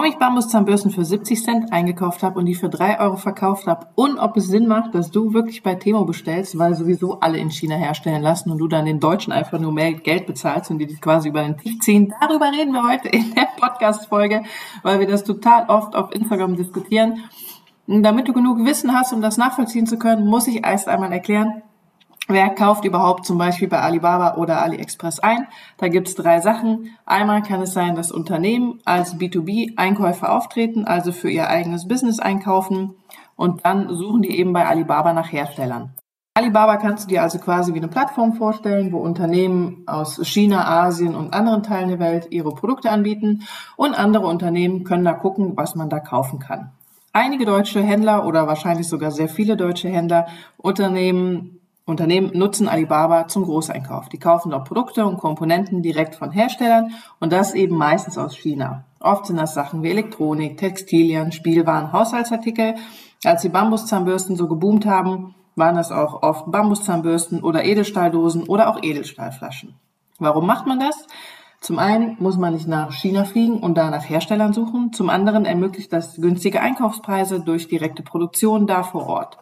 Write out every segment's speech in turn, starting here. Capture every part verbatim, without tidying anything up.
Warum ich Bambuszahnbürsten für siebzig Cent eingekauft habe und die für drei Euro verkauft habe und ob es Sinn macht, dass du wirklich bei Temu bestellst, weil sowieso alle in China herstellen lassen und du dann den Deutschen einfach nur mehr Geld bezahlst und die dich quasi über den Tisch ziehen. Darüber reden wir heute in der Podcast-Folge, weil wir das total oft auf Instagram diskutieren. Und damit du genug Wissen hast, um das nachvollziehen zu können, muss ich erst einmal erklären, wer kauft überhaupt zum Beispiel bei Alibaba oder AliExpress ein? Da gibt es drei Sachen. Einmal kann es sein, dass Unternehmen als B zwei B Einkäufer auftreten, also für ihr eigenes Business einkaufen und dann suchen die eben bei Alibaba nach Herstellern. Alibaba kannst du dir also quasi wie eine Plattform vorstellen, wo Unternehmen aus China, Asien und anderen Teilen der Welt ihre Produkte anbieten und andere Unternehmen können da gucken, was man da kaufen kann. Einige deutsche Händler oder wahrscheinlich sogar sehr viele deutsche Händler, Unternehmen, Unternehmen nutzen Alibaba zum Großeinkauf. Die kaufen dort Produkte und Komponenten direkt von Herstellern und das eben meistens aus China. Oft sind das Sachen wie Elektronik, Textilien, Spielwaren, Haushaltsartikel. Als die Bambuszahnbürsten so geboomt haben, waren das auch oft Bambuszahnbürsten oder Edelstahldosen oder auch Edelstahlflaschen. Warum macht man das? Zum einen muss man nicht nach China fliegen und da nach Herstellern suchen. Zum anderen ermöglicht das günstige Einkaufspreise durch direkte Produktion da vor Ort.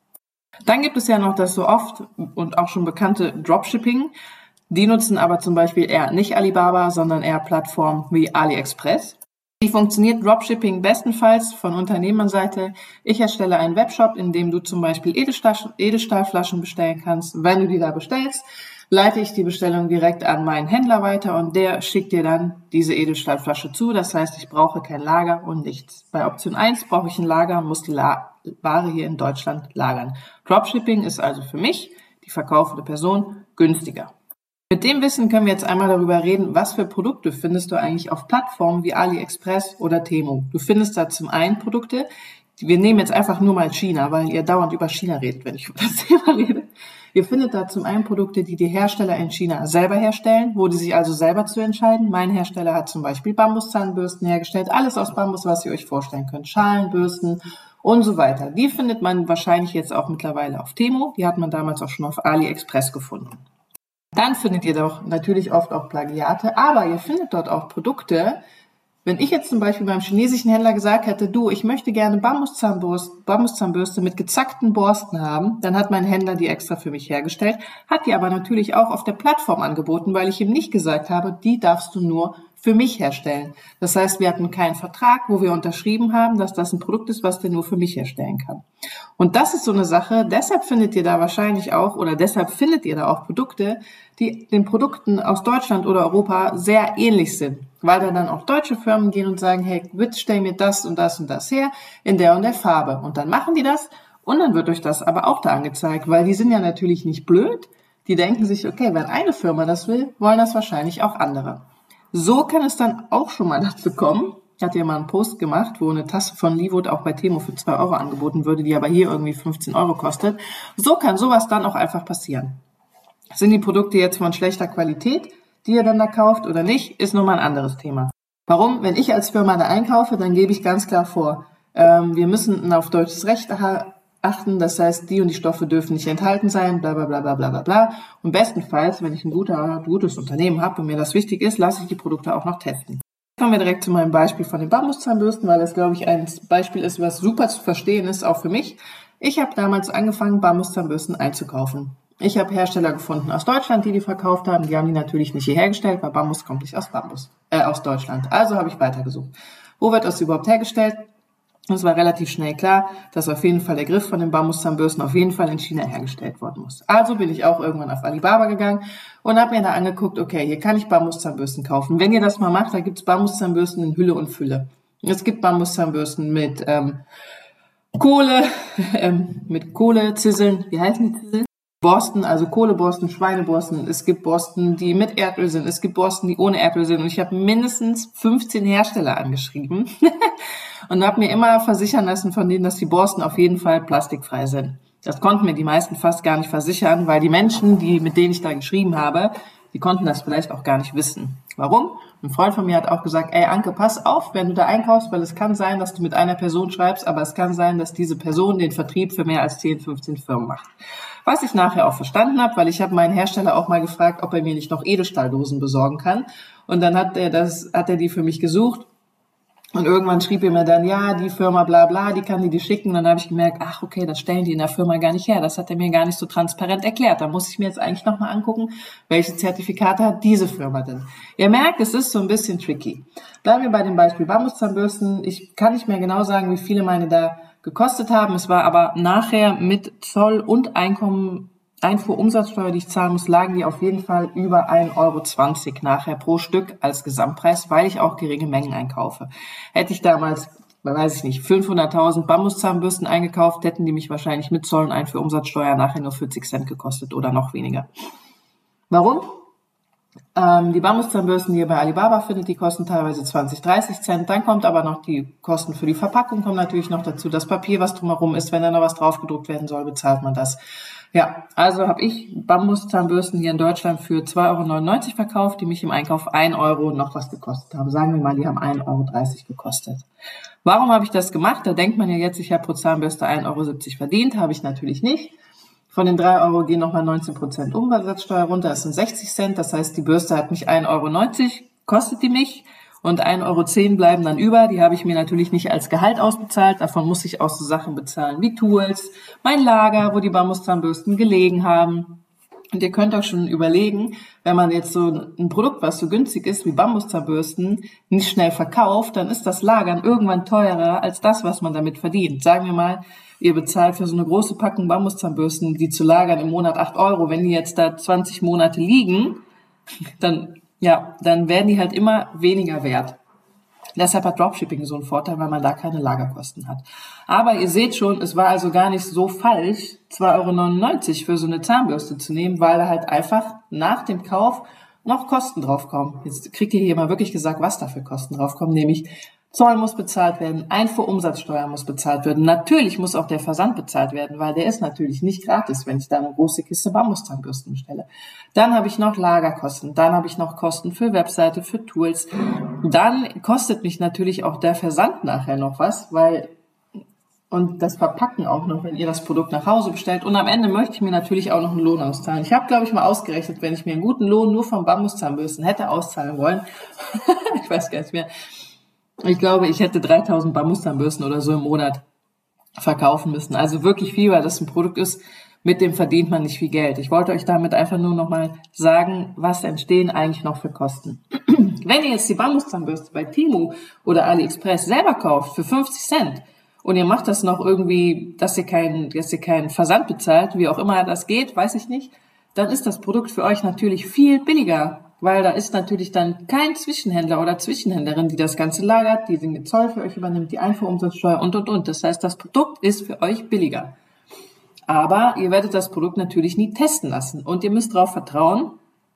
Dann gibt es ja noch das so oft und auch schon bekannte Dropshipping. Die nutzen aber zum Beispiel eher nicht Alibaba, sondern eher Plattformen wie AliExpress. Wie funktioniert Dropshipping bestenfalls von Unternehmerseite? Ich erstelle einen Webshop, in dem du zum Beispiel Edelstahl, Edelstahlflaschen bestellen kannst. Wenn du die da bestellst, leite ich die Bestellung direkt an meinen Händler weiter und der schickt dir dann diese Edelstahlflasche zu. Das heißt, ich brauche kein Lager und nichts. Bei Option eins brauche ich ein Lager und muss die La- Ware hier in Deutschland lagern. Dropshipping ist also für mich, die verkaufende Person, günstiger. Mit dem Wissen können wir jetzt einmal darüber reden, was für Produkte findest du eigentlich auf Plattformen wie AliExpress oder Temu. Du findest da zum einen Produkte, wir nehmen jetzt einfach nur mal China, weil ihr dauernd über China redet, wenn ich über das Thema rede. Ihr findet da zum einen Produkte, die die Hersteller in China selber herstellen, wo die sich also selber zu entscheiden. Mein Hersteller hat zum Beispiel Bambuszahnbürsten hergestellt, alles aus Bambus, was ihr euch vorstellen könnt, Schalen, Bürsten und so weiter. Die findet man wahrscheinlich jetzt auch mittlerweile auf Temu, die hat man damals auch schon auf AliExpress gefunden. Dann findet ihr doch natürlich oft auch Plagiate, aber ihr findet dort auch Produkte. Wenn ich jetzt zum Beispiel beim chinesischen Händler gesagt hätte, du, ich möchte gerne Bambuszahnbürste, Bambuszahnbürste mit gezackten Borsten haben, dann hat mein Händler die extra für mich hergestellt, hat die aber natürlich auch auf der Plattform angeboten, weil ich ihm nicht gesagt habe, die darfst du nur für mich herstellen. Das heißt, wir hatten keinen Vertrag, wo wir unterschrieben haben, dass das ein Produkt ist, was der nur für mich herstellen kann. Und das ist so eine Sache, deshalb findet ihr da wahrscheinlich auch, oder deshalb findet ihr da auch Produkte, die den Produkten aus Deutschland oder Europa sehr ähnlich sind. Weil da dann auch deutsche Firmen gehen und sagen, hey, bitte stell mir das und das und das her, in der und der Farbe. Und dann machen die das und dann wird euch das aber auch da angezeigt, weil die sind ja natürlich nicht blöd. Die denken sich, okay, wenn eine Firma das will, wollen das wahrscheinlich auch andere. So kann es dann auch schon mal dazu kommen. Ich hatte ja mal einen Post gemacht, wo eine Tasse von Liwood auch bei Temu für zwei Euro angeboten würde, die aber hier irgendwie fünfzehn Euro kostet. So kann sowas dann auch einfach passieren. Sind die Produkte jetzt von schlechter Qualität, die ihr dann da kauft oder nicht, ist nochmal ein anderes Thema. Warum? Wenn ich als Firma da einkaufe, dann gebe ich ganz klar vor, ähm, wir müssen auf deutsches Recht achten, das heißt, die und die Stoffe dürfen nicht enthalten sein, bla bla bla bla bla bla bla. Und bestenfalls, wenn ich ein guter, gutes Unternehmen habe und mir das wichtig ist, lasse ich die Produkte auch noch testen. Kommen wir direkt zu meinem Beispiel von den Bambuszahnbürsten, weil das, glaube ich, ein Beispiel ist, was super zu verstehen ist, auch für mich. Ich habe damals angefangen, Bambuszahnbürsten einzukaufen. Ich habe Hersteller gefunden aus Deutschland, die die verkauft haben. Die haben die natürlich nicht hier hergestellt, weil Bambus kommt nicht aus Bambus, äh, aus Deutschland. Also habe ich weitergesucht. Wo wird das überhaupt hergestellt? Und es war relativ schnell klar, dass auf jeden Fall der Griff von den Bambuszahnbürsten auf jeden Fall in China hergestellt worden muss. Also bin ich auch irgendwann auf Alibaba gegangen und habe mir da angeguckt, okay, hier kann ich Bambuszahnbürsten kaufen. Wenn ihr das mal macht, da gibt es Bambuszahnbürsten in Hülle und Fülle. Es gibt Bambuszahnbürsten mit ähm, Kohle, ähm, mit Kohlezisseln, wie heißen die Zisseln? Borsten, also Kohleborsten, Schweineborsten. Es gibt Borsten, die mit Erdöl sind. Es gibt Borsten, die ohne Erdöl sind. Und ich habe mindestens fünfzehn Hersteller angeschrieben und habe mir immer versichern lassen von denen, dass die Borsten auf jeden Fall plastikfrei sind. Das konnten mir die meisten fast gar nicht versichern, weil die Menschen, die mit denen ich da geschrieben habe, die konnten das vielleicht auch gar nicht wissen. Warum? Ein Freund von mir hat auch gesagt, ey Anke, pass auf, wenn du da einkaufst, weil es kann sein, dass du mit einer Person schreibst, aber es kann sein, dass diese Person den Vertrieb für mehr als zehn, fünfzehn Firmen macht. Was ich nachher auch verstanden habe, weil ich habe meinen Hersteller auch mal gefragt, ob er mir nicht noch Edelstahldosen besorgen kann. Und dann hat er das, hat er die für mich gesucht. Und irgendwann schrieb er mir dann, ja, die Firma bla bla, die kann die die schicken. Und dann habe ich gemerkt, ach okay, das stellen die in der Firma gar nicht her. Das hat er mir gar nicht so transparent erklärt. Da muss ich mir jetzt eigentlich nochmal angucken, welche Zertifikate hat diese Firma denn. Ihr merkt, es ist so ein bisschen tricky. Bleiben wir bei dem Beispiel Bambuszahnbürsten. Ich kann nicht mehr genau sagen, wie viele meine da gekostet haben. Es war aber nachher mit Zoll und Einkommen, Einfuhrumsatzsteuer, die ich zahlen muss, lagen die auf jeden Fall über ein Euro zwanzig nachher pro Stück als Gesamtpreis, weil ich auch geringe Mengen einkaufe. Hätte ich damals, weiß ich nicht, fünfhunderttausend Bambuszahnbürsten eingekauft, hätten die mich wahrscheinlich mit Zoll und Einfuhrumsatzsteuer nachher nur vierzig Cent gekostet oder noch weniger. Warum? Ähm, die Bambuszahnbürsten, die ihr bei Alibaba findet, die kosten teilweise zwanzig, dreißig Cent. Dann kommt aber noch die Kosten für die Verpackung, kommen natürlich noch dazu. Das Papier, was drumherum ist, wenn da noch was drauf gedruckt werden soll, bezahlt man das. Ja, also habe ich Bambuszahnbürsten hier in Deutschland für zwei Euro neunundneunzig verkauft, die mich im Einkauf ein Euro noch was gekostet haben. Sagen wir mal, die haben ein Euro dreißig gekostet. Warum habe ich das gemacht? Da denkt man ja jetzt, ich habe pro Zahnbürste ein Euro siebzig verdient. Habe ich natürlich nicht. Von den drei Euro gehen nochmal neunzehn Prozent Umsatzsteuer runter, das sind sechzig Cent. Das heißt, die Bürste hat mich ein Euro neunzig, kostet die mich. Und ein Euro zehn bleiben dann über. Die habe ich mir natürlich nicht als Gehalt ausbezahlt. Davon muss ich auch so Sachen bezahlen wie Tools, mein Lager, wo die Bambuszahnbürsten gelegen haben. Und ihr könnt euch schon überlegen, wenn man jetzt so ein Produkt, was so günstig ist wie Bambuszahnbürsten, nicht schnell verkauft, dann ist das Lagern irgendwann teurer als das, was man damit verdient. Sagen wir mal, ihr bezahlt für so eine große Packung Bambuszahnbürsten, die zu lagern im Monat acht Euro. Wenn die jetzt da zwanzig Monate liegen, dann ja, dann werden die halt immer weniger wert. Deshalb hat Dropshipping so einen Vorteil, weil man da keine Lagerkosten hat. Aber ihr seht schon, es war also gar nicht so falsch, zwei Euro neunundneunzig für so eine Zahnbürste zu nehmen, weil da halt einfach nach dem Kauf noch Kosten draufkommen. Jetzt kriegt ihr hier mal wirklich gesagt, was da für Kosten draufkommen, nämlich Zoll muss bezahlt werden, Einfuhrumsatzsteuer muss bezahlt werden. Natürlich muss auch der Versand bezahlt werden, weil der ist natürlich nicht gratis, wenn ich da eine große Kiste Bambuszahnbürsten bestelle. Dann habe ich noch Lagerkosten, dann habe ich noch Kosten für Webseite, für Tools. Dann kostet mich natürlich auch der Versand nachher noch was, weil und das Verpacken auch noch, wenn ihr das Produkt nach Hause bestellt. Und am Ende möchte ich mir natürlich auch noch einen Lohn auszahlen. Ich habe, glaube ich, mal ausgerechnet, wenn ich mir einen guten Lohn nur von Bambuszahnbürsten hätte auszahlen wollen, ich weiß gar nicht mehr, ich glaube, ich hätte dreitausend Bambuszahnbürsten oder so im Monat verkaufen müssen. Also wirklich viel, weil das ein Produkt ist, mit dem verdient man nicht viel Geld. Ich wollte euch damit einfach nur nochmal sagen, was entstehen eigentlich noch für Kosten. Wenn ihr jetzt die Bambuszahnbürste bei Temu oder AliExpress selber kauft für fünfzig Cent und ihr macht das noch irgendwie, dass ihr keinen, dass ihr keinen Versand bezahlt, wie auch immer das geht, weiß ich nicht, dann ist das Produkt für euch natürlich viel billiger. Weil da ist natürlich dann kein Zwischenhändler oder Zwischenhändlerin, die das Ganze lagert, die den Zoll für euch übernimmt, die Einfuhrumsatzsteuer und, und, und. Das heißt, das Produkt ist für euch billiger. Aber ihr werdet das Produkt natürlich nie testen lassen. Und ihr müsst darauf vertrauen,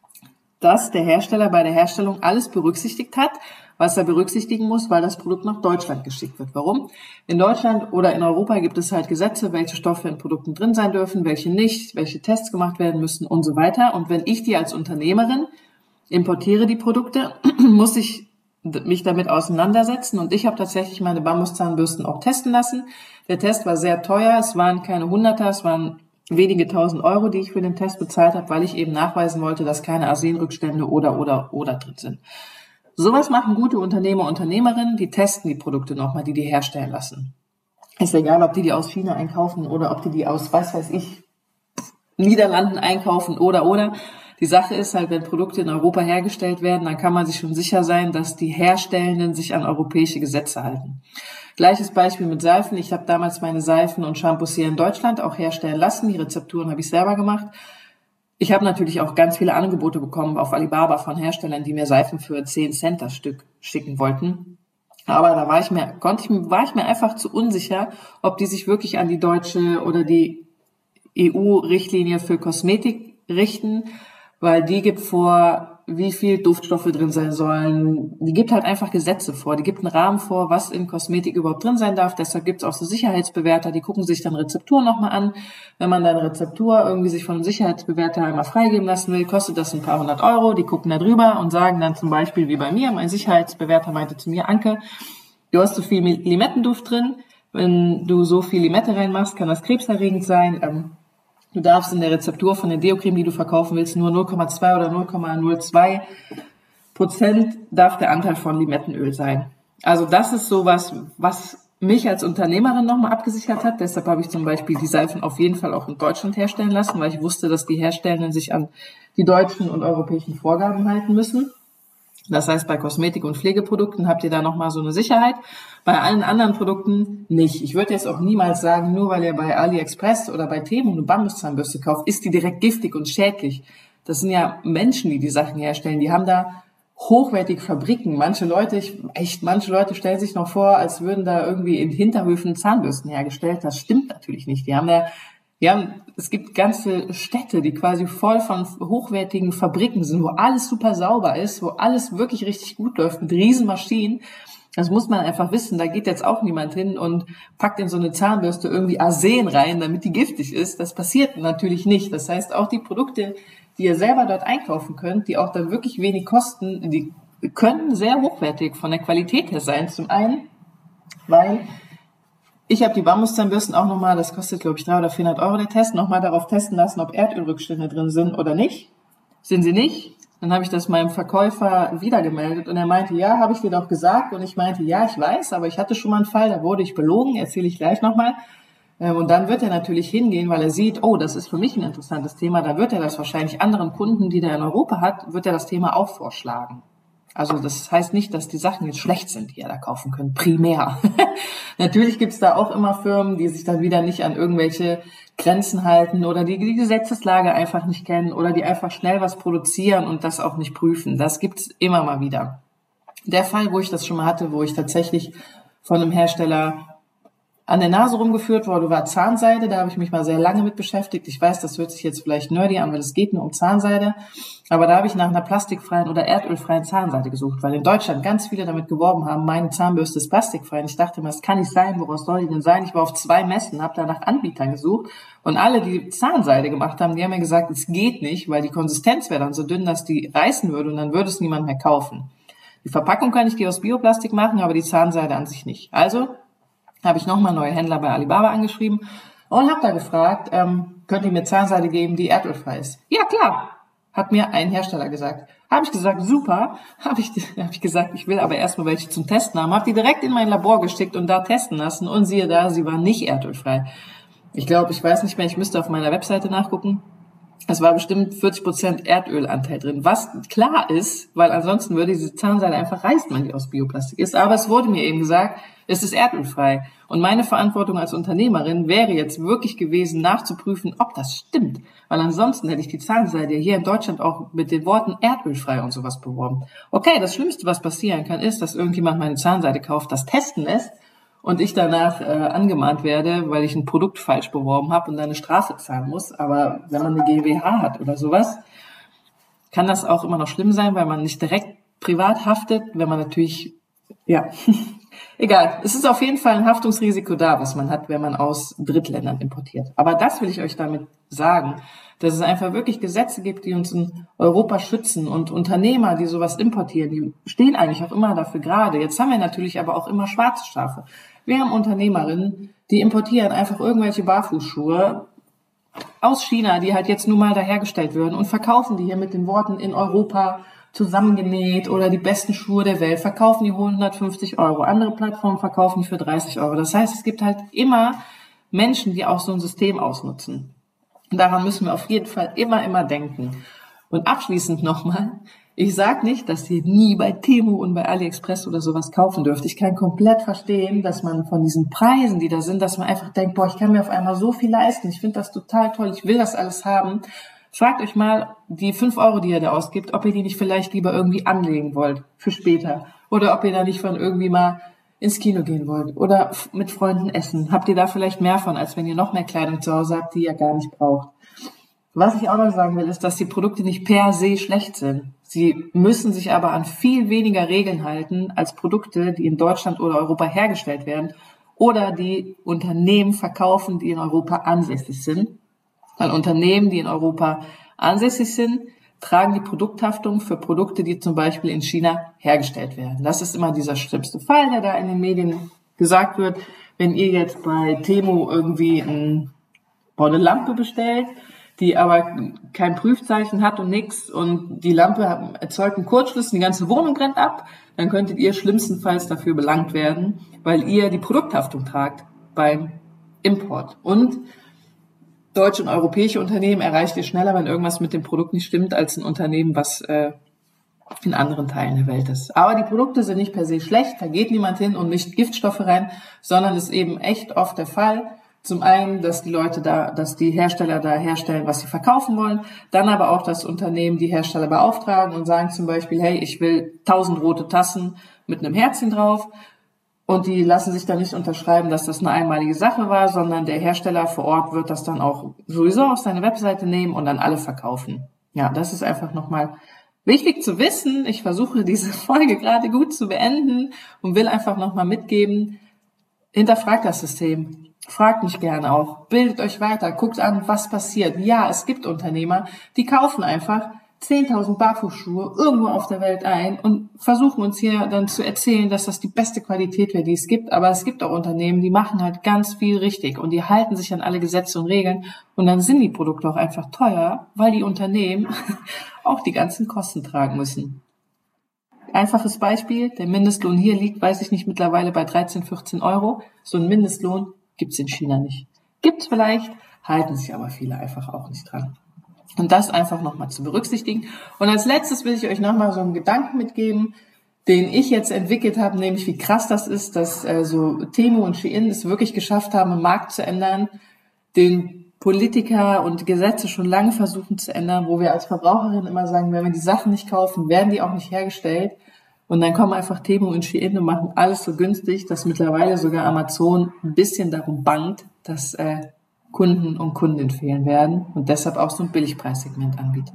dass der Hersteller bei der Herstellung alles berücksichtigt hat, was er berücksichtigen muss, weil das Produkt nach Deutschland geschickt wird. Warum? In Deutschland oder in Europa gibt es halt Gesetze, welche Stoffe in Produkten drin sein dürfen, welche nicht, welche Tests gemacht werden müssen und so weiter. Und wenn ich die als Unternehmerin importiere die Produkte, muss ich mich damit auseinandersetzen und ich habe tatsächlich meine Bambuszahnbürsten auch testen lassen. Der Test war sehr teuer, es waren keine Hunderter, es waren wenige tausend Euro, die ich für den Test bezahlt habe, weil ich eben nachweisen wollte, dass keine Arsenrückstände oder, oder, oder drin sind. Sowas machen gute Unternehmer, Unternehmerinnen, die testen die Produkte nochmal, die die herstellen lassen. Ist egal, ob die die aus China einkaufen oder ob die die aus, was weiß ich, Niederlanden einkaufen oder, oder. Die Sache ist halt, wenn Produkte in Europa hergestellt werden, dann kann man sich schon sicher sein, dass die Herstellenden sich an europäische Gesetze halten. Gleiches Beispiel mit Seifen. Ich habe damals meine Seifen und Shampoos hier in Deutschland auch herstellen lassen. Die Rezepturen habe ich selber gemacht. Ich habe natürlich auch ganz viele Angebote bekommen auf Alibaba von Herstellern, die mir Seifen für zehn Cent das Stück schicken wollten. Aber da war ich mir, konnte ich, war ich mir einfach zu unsicher, ob die sich wirklich an die deutsche oder die E U-Richtlinie für Kosmetik richten, weil die gibt vor, wie viel Duftstoffe drin sein sollen. Die gibt halt einfach Gesetze vor. Die gibt einen Rahmen vor, was in Kosmetik überhaupt drin sein darf. Deshalb gibt es auch so Sicherheitsbewerter, die gucken sich dann Rezepturen nochmal an. Wenn man dann Rezeptur irgendwie sich von einem Sicherheitsbewerter einmal freigeben lassen will, kostet das ein paar hundert Euro. Die gucken da drüber und sagen dann zum Beispiel, wie bei mir, mein Sicherheitsbewerter meinte zu mir, Anke, du hast so viel Limettenduft drin. Wenn du so viel Limette reinmachst, kann das krebserregend sein. Ähm, Du darfst in der Rezeptur von der Deo-Creme, die du verkaufen willst, nur null Komma zwei oder null Komma null zwei Prozent darf der Anteil von Limettenöl sein. Also das ist sowas, was mich als Unternehmerin nochmal abgesichert hat. Deshalb habe ich zum Beispiel die Seifen auf jeden Fall auch in Deutschland herstellen lassen, weil ich wusste, dass die Herstellenden sich an die deutschen und europäischen Vorgaben halten müssen. Das heißt, bei Kosmetik- und Pflegeprodukten habt ihr da nochmal so eine Sicherheit. Bei allen anderen Produkten nicht. Ich würde jetzt auch niemals sagen, nur weil ihr bei AliExpress oder bei Temu eine Bambuszahnbürste kauft, ist die direkt giftig und schädlich. Das sind ja Menschen, die die Sachen herstellen. Die haben da hochwertige Fabriken. Manche Leute, ich, echt, manche Leute stellen sich noch vor, als würden da irgendwie in Hinterhöfen Zahnbürsten hergestellt. Das stimmt natürlich nicht. Die haben ja, die haben, es gibt ganze Städte, die quasi voll von hochwertigen Fabriken sind, wo alles super sauber ist, wo alles wirklich richtig gut läuft, mit riesen Maschinen. Das muss man einfach wissen. Da geht jetzt auch niemand hin und packt in so eine Zahnbürste irgendwie Arsen rein, damit die giftig ist. Das passiert natürlich nicht. Das heißt, auch die Produkte, die ihr selber dort einkaufen könnt, die auch dann wirklich wenig kosten, die können sehr hochwertig von der Qualität her sein. Zum einen, weil ich habe die Bambuszahnbürsten auch nochmal, das kostet glaube ich dreihundert oder vierhundert Euro der Test, nochmal darauf testen lassen, ob Erdölrückstände drin sind oder nicht. Sind sie nicht? Dann habe ich das meinem Verkäufer wiedergemeldet und er meinte, ja, habe ich dir doch gesagt. Und ich meinte, ja, ich weiß, aber ich hatte schon mal einen Fall, da wurde ich belogen, erzähle ich gleich nochmal. Und dann wird er natürlich hingehen, weil er sieht, oh, das ist für mich ein interessantes Thema, dann wird er das wahrscheinlich anderen Kunden, die er in Europa hat, wird er das Thema auch vorschlagen. Also das heißt nicht, dass die Sachen jetzt schlecht sind, die ihr da kaufen könnt, primär. Natürlich gibt's da auch immer Firmen, die sich dann wieder nicht an irgendwelche Grenzen halten oder die die Gesetzeslage einfach nicht kennen oder die einfach schnell was produzieren und das auch nicht prüfen. Das gibt's immer mal wieder. Der Fall, wo ich das schon mal hatte, wo ich tatsächlich von einem Hersteller an der Nase rumgeführt wurde, war Zahnseide. Da habe ich mich mal sehr lange mit beschäftigt. Ich weiß, das hört sich jetzt vielleicht nerdy an, weil es geht nur um Zahnseide. Aber da habe ich nach einer plastikfreien oder erdölfreien Zahnseide gesucht, weil in Deutschland ganz viele damit geworben haben, meine Zahnbürste ist plastikfrei. Und ich dachte mir, das kann nicht sein, woraus soll die denn sein? Ich war auf zwei Messen, habe da nach Anbietern gesucht. Und alle, die Zahnseide gemacht haben, die haben mir gesagt, es geht nicht, weil die Konsistenz wäre dann so dünn, dass die reißen würde und dann würde es niemand mehr kaufen. Die Verpackung kann ich die aus Bioplastik machen, aber die Zahnseide an sich nicht. Also habe ich nochmal neue Händler bei Alibaba angeschrieben und habe da gefragt, ähm, könnt ihr mir Zahnseide geben, die erdölfrei ist? Ja, klar, hat mir ein Hersteller gesagt. Habe ich gesagt, super, habe ich, hab ich gesagt, ich will aber erstmal welche zum Testen haben. Habe die direkt in mein Labor geschickt und da testen lassen und siehe da, sie war nicht erdölfrei. Ich glaube, ich weiß nicht mehr, ich müsste auf meiner Webseite nachgucken. Es war bestimmt vierzig Prozent Erdölanteil drin, was klar ist, weil ansonsten würde diese Zahnseide einfach reißen, wenn die aus Bioplastik ist. Aber es wurde mir eben gesagt, es ist erdölfrei. Und meine Verantwortung als Unternehmerin wäre jetzt wirklich gewesen, nachzuprüfen, ob das stimmt. Weil ansonsten hätte ich die Zahnseide hier in Deutschland auch mit den Worten erdölfrei und sowas beworben. Okay, das Schlimmste, was passieren kann, ist, dass irgendjemand meine Zahnseide kauft, das testen lässt und ich danach äh, angemahnt werde, weil ich ein Produkt falsch beworben habe und dann eine Strafe zahlen muss. Aber wenn man eine GmbH hat oder sowas, kann das auch immer noch schlimm sein, weil man nicht direkt privat haftet, wenn man natürlich, ja, egal. Es ist auf jeden Fall ein Haftungsrisiko da, was man hat, wenn man aus Drittländern importiert. Aber das will ich euch damit sagen, dass es einfach wirklich Gesetze gibt, die uns in Europa schützen und Unternehmer, die sowas importieren, die stehen eigentlich auch immer dafür gerade. Jetzt haben wir natürlich aber auch immer schwarze Schafe. Wir haben Unternehmerinnen, die importieren einfach irgendwelche Barfußschuhe aus China, die halt jetzt nun mal da hergestellt werden und verkaufen die hier mit den Worten in Europa zusammengenäht oder die besten Schuhe der Welt, verkaufen die hundertfünfzig Euro. Andere Plattformen verkaufen die für dreißig Euro. Das heißt, es gibt halt immer Menschen, die auch so ein System ausnutzen. Und daran müssen wir auf jeden Fall immer, immer denken. Und abschließend nochmal, ich sage nicht, dass ihr nie bei Temu und bei AliExpress oder sowas kaufen dürft. Ich kann komplett verstehen, dass man von diesen Preisen, die da sind, dass man einfach denkt, boah, ich kann mir auf einmal so viel leisten. Ich finde das total toll, ich will das alles haben. Fragt euch mal, die fünf Euro, die ihr da ausgibt, ob ihr die nicht vielleicht lieber irgendwie anlegen wollt für später. Oder ob ihr da nicht von irgendwie mal ins Kino gehen wollt oder mit Freunden essen. Habt ihr da vielleicht mehr von, als wenn ihr noch mehr Kleidung zu Hause habt, die ihr gar nicht braucht. Was ich auch noch sagen will, ist, dass die Produkte nicht per se schlecht sind. Sie müssen sich aber an viel weniger Regeln halten als Produkte, die in Deutschland oder Europa hergestellt werden oder die Unternehmen verkaufen, die in Europa ansässig sind. Weil Unternehmen, die in Europa ansässig sind, tragen die Produkthaftung für Produkte, die zum Beispiel in China hergestellt werden. Das ist immer dieser schlimmste Fall, der da in den Medien gesagt wird. Wenn ihr jetzt bei Temu irgendwie ein, eine Lampe bestellt, die aber kein Prüfzeichen hat und nichts und die Lampe erzeugt einen Kurzschluss, die ganze Wohnung brennt ab, dann könntet ihr schlimmstenfalls dafür belangt werden, weil ihr die Produkthaftung tragt beim Import. Und deutsche und europäische Unternehmen erreicht ihr schneller, wenn irgendwas mit dem Produkt nicht stimmt, als ein Unternehmen, was äh, in anderen Teilen der Welt ist. Aber die Produkte sind nicht per se schlecht, da geht niemand hin und mischt Giftstoffe rein, sondern es ist eben echt oft der Fall. Zum einen, dass die Leute da, dass die Hersteller da herstellen, was sie verkaufen wollen, dann aber auch, dass Unternehmen die Hersteller beauftragen und sagen zum Beispiel, hey, ich will tausend rote Tassen mit einem Herzchen drauf. Und die lassen sich dann nicht unterschreiben, dass das eine einmalige Sache war, sondern der Hersteller vor Ort wird das dann auch sowieso auf seine Webseite nehmen und dann alle verkaufen. Ja, das ist einfach nochmal wichtig zu wissen. Ich versuche diese Folge gerade gut zu beenden und will einfach nochmal mitgeben, hinterfragt das System. Fragt mich gerne auch. Bildet euch weiter. Guckt an, was passiert. Ja, es gibt Unternehmer, die kaufen einfach zehntausend Barfußschuhe irgendwo auf der Welt ein und versuchen uns hier dann zu erzählen, dass das die beste Qualität wäre, die es gibt. Aber es gibt auch Unternehmen, die machen halt ganz viel richtig und die halten sich an alle Gesetze und Regeln und dann sind die Produkte auch einfach teuer, weil die Unternehmen auch die ganzen Kosten tragen müssen. Einfaches Beispiel, der Mindestlohn hier liegt, weiß ich nicht, mittlerweile bei dreizehn, vierzehn Euro. So ein Mindestlohn gibt's in China nicht. Gibt's vielleicht, halten sich aber viele einfach auch nicht dran. Und das einfach nochmal zu berücksichtigen. Und als letztes will ich euch nochmal so einen Gedanken mitgeben, den ich jetzt entwickelt habe, nämlich wie krass das ist, dass äh, so Temu und Shein es wirklich geschafft haben, den Markt zu ändern, den Politiker und Gesetze schon lange versuchen zu ändern, wo wir als Verbraucherin immer sagen, wenn wir die Sachen nicht kaufen, werden die auch nicht hergestellt. Und dann kommen einfach Temu und Shein und machen alles so günstig, dass mittlerweile sogar Amazon ein bisschen darum bangt, dass äh, Kunden und Kundinnen fehlen werden und deshalb auch so ein Billigpreissegment anbietet.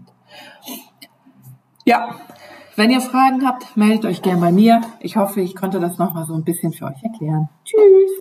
Ja, wenn ihr Fragen habt, meldet euch gerne bei mir. Ich hoffe, ich konnte das nochmal so ein bisschen für euch erklären. Tschüss!